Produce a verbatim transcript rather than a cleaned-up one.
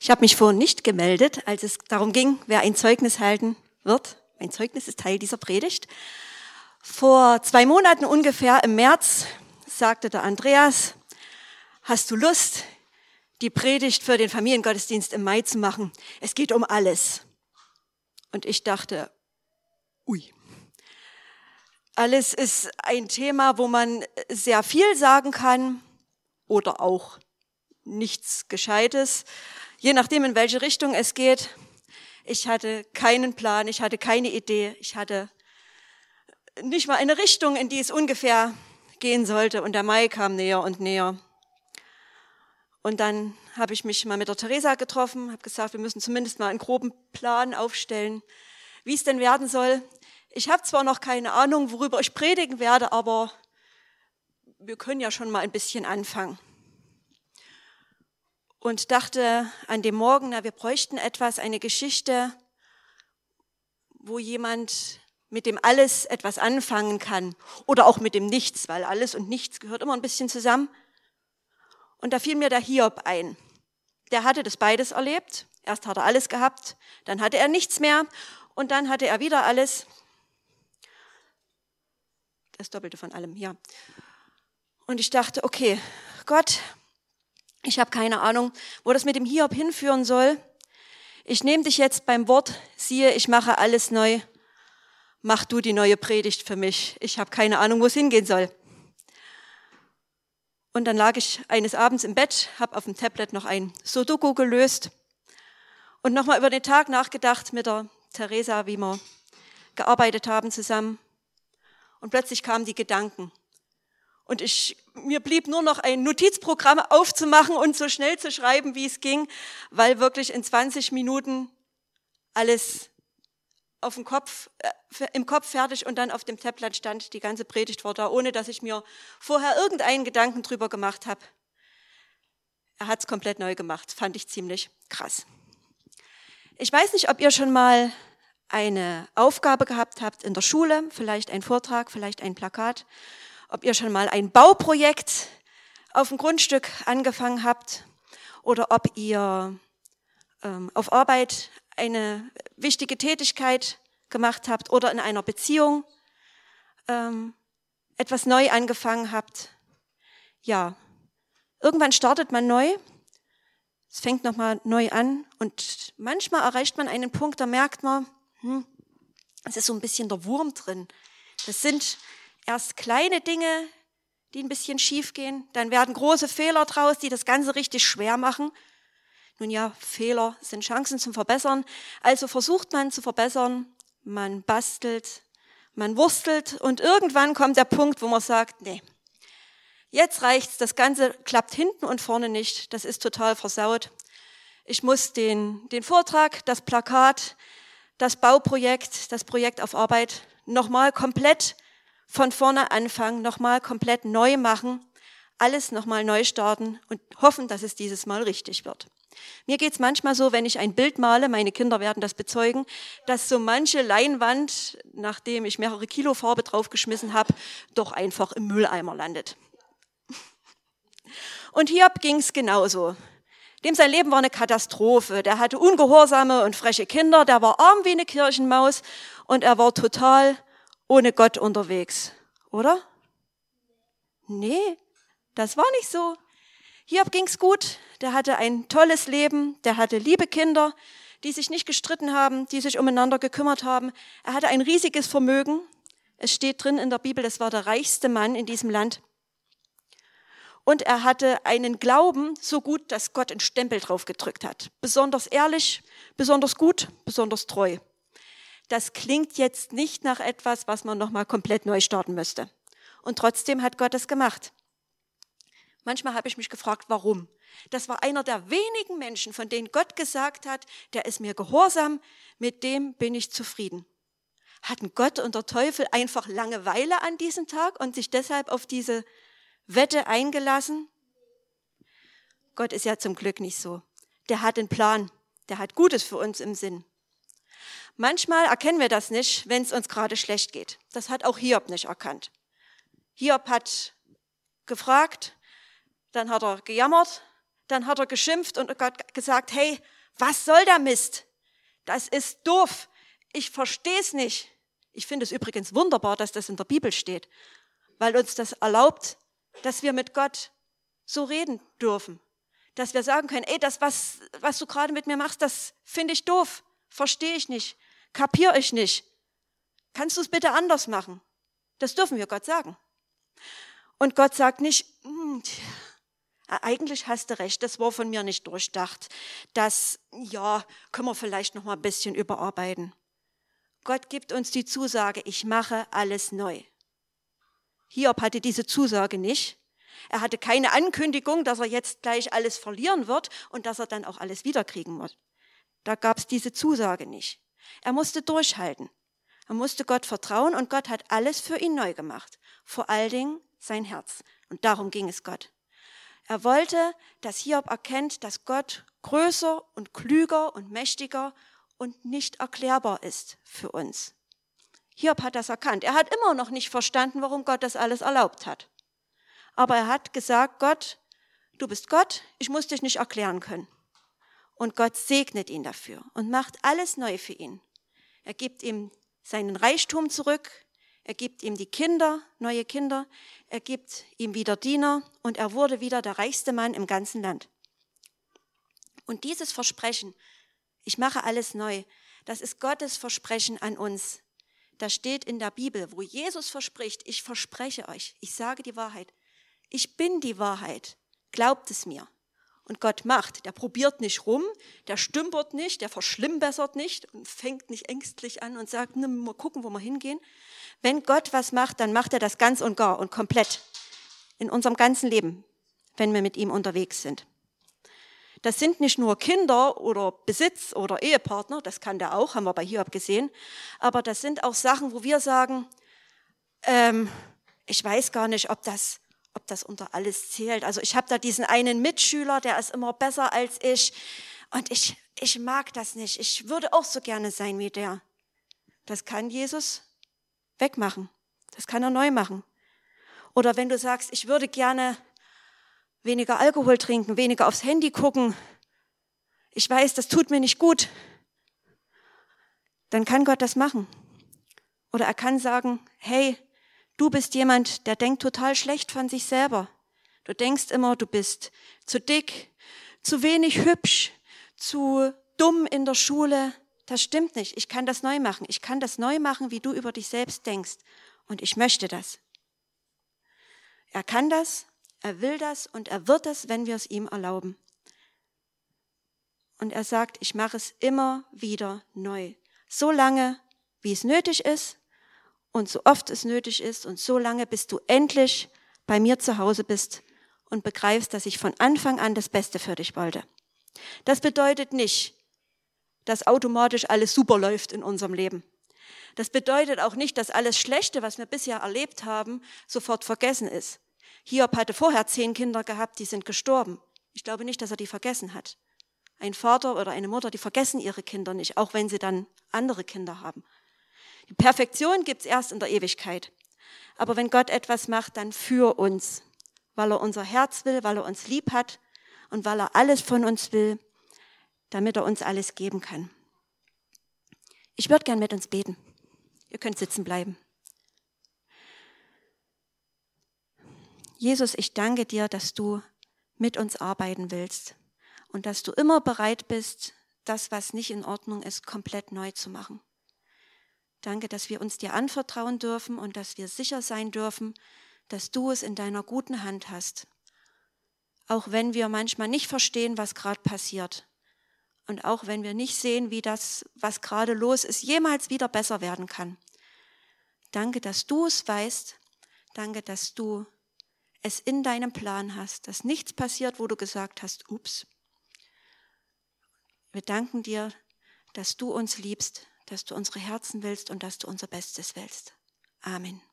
Ich habe mich vorhin nicht gemeldet, als es darum ging, wer ein Zeugnis halten wird. Mein Zeugnis ist Teil dieser Predigt. Vor zwei Monaten ungefähr im März sagte der Andreas, hast du Lust, die Predigt für den Familiengottesdienst im Mai zu machen? Es geht um alles. Und ich dachte, ui. Alles ist ein Thema, wo man sehr viel sagen kann oder auch nichts Gescheites, je nachdem, in welche Richtung es geht. Ich hatte keinen Plan, ich hatte keine Idee, ich hatte nicht mal eine Richtung, in die es ungefähr gehen sollte. Und der Mai kam näher und näher. Und dann habe ich mich mal mit der Theresa getroffen, habe gesagt, wir müssen zumindest mal einen groben Plan aufstellen, wie es denn werden soll. Ich habe zwar noch keine Ahnung, worüber ich predigen werde, aber wir können ja schon mal ein bisschen anfangen. Und dachte an dem Morgen, na, wir bräuchten etwas, eine Geschichte, wo jemand mit dem Alles etwas anfangen kann oder auch mit dem Nichts, weil Alles und Nichts gehört immer ein bisschen zusammen. Und da fiel mir der Hiob ein. Der hatte das beides erlebt. Erst hat er alles gehabt, dann hatte er nichts mehr und dann hatte er wieder alles. Das Doppelte von allem, ja. Und ich dachte, okay, Gott, ich habe keine Ahnung, wo das mit dem Hiob hinführen soll. Ich nehme dich jetzt beim Wort, siehe, ich mache alles neu. Mach du die neue Predigt für mich. Ich habe keine Ahnung, wo es hingehen soll. Und dann lag ich eines Abends im Bett, habe auf dem Tablet noch ein Sudoku gelöst und nochmal über den Tag nachgedacht mit der Theresa, wie wir gearbeitet haben zusammen. Und plötzlich kamen die Gedanken. Und ich, mir blieb nur noch ein Notizprogramm aufzumachen und so schnell zu schreiben, wie es ging, weil wirklich in zwanzig Minuten alles auf dem Kopf, äh, im Kopf fertig und dann auf dem Tablet stand, die ganze Predigt war da, ohne dass ich mir vorher irgendeinen Gedanken drüber gemacht habe. Er hat es komplett neu gemacht, fand ich ziemlich krass. Ich weiß nicht, ob ihr schon mal eine Aufgabe gehabt habt in der Schule, vielleicht ein Vortrag, vielleicht ein Plakat, ob ihr schon mal ein Bauprojekt auf dem Grundstück angefangen habt oder ob ihr ähm, auf Arbeit eine wichtige Tätigkeit gemacht habt oder in einer Beziehung ähm, etwas neu angefangen habt. Ja, irgendwann startet man neu, es fängt nochmal neu an und manchmal erreicht man einen Punkt, da merkt man, hm, es ist so ein bisschen der Wurm drin. Das sind erst kleine Dinge, die ein bisschen schief gehen, dann werden große Fehler draus, die das Ganze richtig schwer machen. Nun ja, Fehler sind Chancen zum Verbessern, also versucht man zu verbessern, man bastelt, man wurstelt und irgendwann kommt der Punkt, wo man sagt, nee, jetzt reicht's, das Ganze klappt hinten und vorne nicht, das ist total versaut. Ich muss den, den Vortrag, das Plakat, das Bauprojekt, das Projekt auf Arbeit nochmal komplett von vorne anfangen, nochmal komplett neu machen, alles nochmal neu starten und hoffen, dass es dieses Mal richtig wird. Mir geht's manchmal so, wenn ich ein Bild male, meine Kinder werden das bezeugen, dass so manche Leinwand, nachdem ich mehrere Kilo Farbe draufgeschmissen habe, doch einfach im Mülleimer landet. Und Hiob ging's genauso. Dem sein Leben war eine Katastrophe. Der hatte ungehorsame und freche Kinder, der war arm wie eine Kirchenmaus und er war total ohne Gott unterwegs, oder? Nee, das war nicht so. Hiob ging's gut, der hatte ein tolles Leben, der hatte liebe Kinder, die sich nicht gestritten haben, die sich umeinander gekümmert haben. Er hatte ein riesiges Vermögen. Es steht drin in der Bibel, es war der reichste Mann in diesem Land. Und er hatte einen Glauben so gut, dass Gott einen Stempel drauf gedrückt hat. Besonders ehrlich, besonders gut, besonders treu. Das klingt jetzt nicht nach etwas, was man nochmal komplett neu starten müsste. Und trotzdem hat Gott es gemacht. Manchmal habe ich mich gefragt, warum. Das war einer der wenigen Menschen, von denen Gott gesagt hat, der ist mir gehorsam, mit dem bin ich zufrieden. Hatten Gott und der Teufel einfach Langeweile an diesem Tag und sich deshalb auf diese Wette eingelassen? Gott ist ja zum Glück nicht so. Der hat einen Plan, der hat Gutes für uns im Sinn. Manchmal erkennen wir das nicht, wenn es uns gerade schlecht geht. Das hat auch Hiob nicht erkannt. Hiob hat gefragt, dann hat er gejammert, dann hat er geschimpft und Gott gesagt, hey, Was soll der Mist? Das ist doof. Ich verstehe es nicht. Ich finde es übrigens wunderbar, dass das in der Bibel steht, weil uns das erlaubt, dass wir mit Gott so reden dürfen. Dass wir sagen können, ey, das, was, was du gerade mit mir machst, das finde ich doof. Verstehe ich nicht. Kapiere ich nicht. Kannst du es bitte anders machen? Das dürfen wir Gott sagen. Und Gott sagt nicht, eigentlich hast du recht, das war von mir nicht durchdacht. Das, ja, können wir vielleicht noch mal ein bisschen überarbeiten. Gott gibt uns die Zusage, ich mache alles neu. Hiob hatte diese Zusage nicht. Er hatte keine Ankündigung, dass er jetzt gleich alles verlieren wird und dass er dann auch alles wiederkriegen wird. Da gab es diese Zusage nicht. Er musste durchhalten. Er musste Gott vertrauen und Gott hat alles für ihn neu gemacht. Vor allen Dingen sein Herz. Und darum ging es Gott. Er wollte, dass Hiob erkennt, dass Gott größer und klüger und mächtiger und nicht erklärbar ist für uns. Hiob hat das erkannt. Er hat immer noch nicht verstanden, warum Gott das alles erlaubt hat. Aber er hat gesagt, Gott, du bist Gott, ich muss dich nicht erklären können. Und Gott segnet ihn dafür und macht alles neu für ihn. Er gibt ihm seinen Reichtum zurück, er gibt ihm die Kinder, neue Kinder, er gibt ihm wieder Diener und er wurde wieder der reichste Mann im ganzen Land. Und dieses Versprechen, ich mache alles neu, das ist Gottes Versprechen an uns. Das steht in der Bibel, wo Jesus verspricht, ich verspreche euch, ich sage die Wahrheit. Ich bin die Wahrheit, glaubt es mir. Und Gott macht, der probiert nicht rum, der stümpert nicht, der verschlimmbessert nicht und fängt nicht ängstlich an und sagt, ne, mal gucken, wo wir hingehen. Wenn Gott was macht, dann macht er das ganz und gar und komplett in unserem ganzen Leben, wenn wir mit ihm unterwegs sind. Das sind nicht nur Kinder oder Besitz oder Ehepartner, das kann der auch, haben wir bei Hiob gesehen, aber das sind auch Sachen, wo wir sagen, ähm, ich weiß gar nicht, ob das ob das unter alles zählt. Also ich habe da diesen einen Mitschüler, der ist immer besser als ich und ich, ich mag das nicht. Ich würde auch so gerne sein wie der. Das kann Jesus wegmachen. Das kann er neu machen. Oder wenn du sagst, ich würde gerne weniger Alkohol trinken, weniger aufs Handy gucken. Ich weiß, das tut mir nicht gut. Dann kann Gott das machen. Oder er kann sagen, hey, du bist jemand, der denkt total schlecht von sich selber. Du denkst immer, du bist zu dick, zu wenig hübsch, zu dumm in der Schule. Das stimmt nicht. Ich kann das neu machen. Ich kann das neu machen, wie du über dich selbst denkst. Und ich möchte das. Er kann das, er will das und er wird das, wenn wir es ihm erlauben. Und er sagt, ich mache es immer wieder neu. So lange, wie es nötig ist. Und so oft es nötig ist und so lange, bis du endlich bei mir zu Hause bist und begreifst, dass ich von Anfang an das Beste für dich wollte. Das bedeutet nicht, dass automatisch alles super läuft in unserem Leben. Das bedeutet auch nicht, dass alles Schlechte, was wir bisher erlebt haben, sofort vergessen ist. Hiob hatte vorher zehn Kinder gehabt, die sind gestorben. Ich glaube nicht, dass er die vergessen hat. Ein Vater oder eine Mutter, die vergessen ihre Kinder nicht, auch wenn sie dann andere Kinder haben. Die Perfektion gibt's erst in der Ewigkeit. Aber wenn Gott etwas macht, dann für uns, weil er unser Herz will, weil er uns lieb hat und weil er alles von uns will, damit er uns alles geben kann. Ich würde gern mit uns beten. Ihr könnt sitzen bleiben. Jesus, ich danke dir, dass du mit uns arbeiten willst und dass du immer bereit bist, das, was nicht in Ordnung ist, komplett neu zu machen. Danke, dass wir uns dir anvertrauen dürfen und dass wir sicher sein dürfen, dass du es in deiner guten Hand hast. Auch wenn wir manchmal nicht verstehen, was gerade passiert. Und auch wenn wir nicht sehen, wie das, was gerade los ist, jemals wieder besser werden kann. Danke, dass du es weißt. Danke, dass du es in deinem Plan hast, dass nichts passiert, wo du gesagt hast, ups. Wir danken dir, dass du uns liebst, dass du unsere Herzen willst und dass du unser Bestes willst. Amen.